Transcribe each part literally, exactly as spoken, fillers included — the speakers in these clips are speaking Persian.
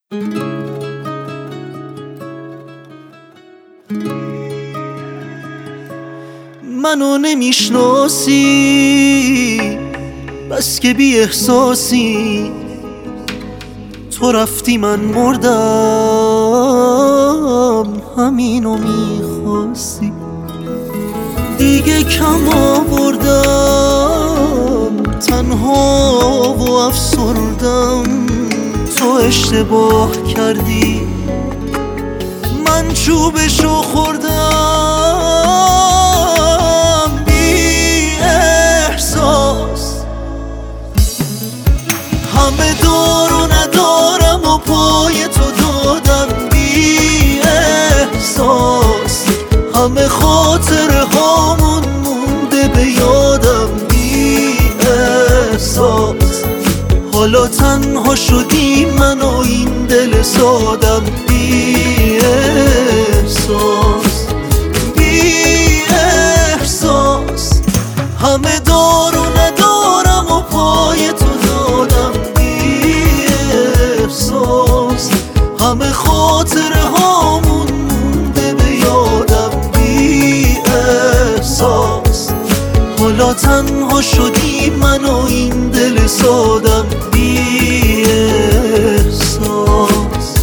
منو نمیشناسی بس که بی احساسی، تو رفتی من مردم همینو میخواستی. دیگه کم آوردم تنها و افسردم، تو اشتباه کردی من چوبشو خوردم. بی احساس همه دار و ندارم و پای تو دادم. بی احساس همه خاطره هامون مونده به یادم. بی احساس حالا تنها شدی من و این دل سادم. بی احساس بی احساس همه دار و ندارم و پای تو دادم. بی احساس همه خاطره هامون مونده به یادم. بی احساس حالا تنها شدی من و این دل سادم. بی احساس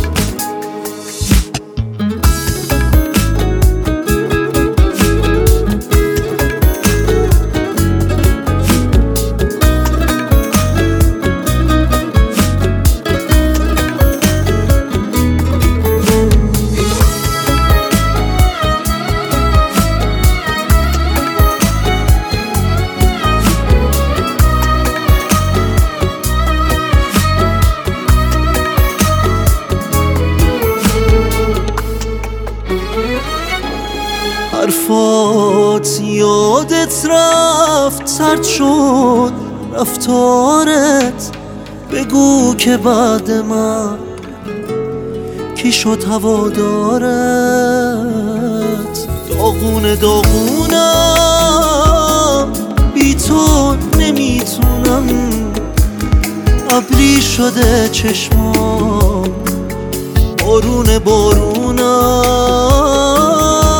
حرفات یادت رفت، سرد شد رفتارت. بگو که بعد من کی شد هوادارت. داغونه داغونم بی تو نمیتونم، ابری شده چشمام بارون بارونم.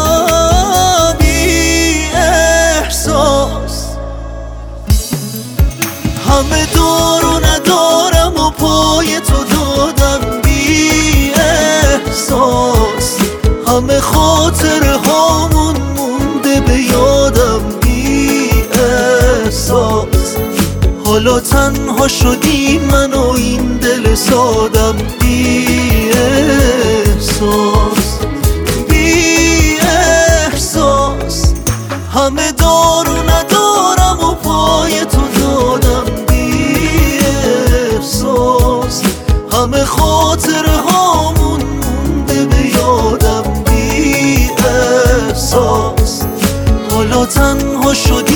همه دار و ندارم و پای تو دادم. بی احساس همه خاطره هامون مونده به یادم. بی احساس حالا تنها شدی من و این دل سادم. بی احساس بی احساس همه دار و ندارم و پای تو دادم. همه خاطره هامون مونده به یادم. بی احساس حالا تنها شدی